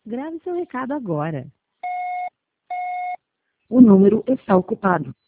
Grave seu recado agora. O número está ocupado.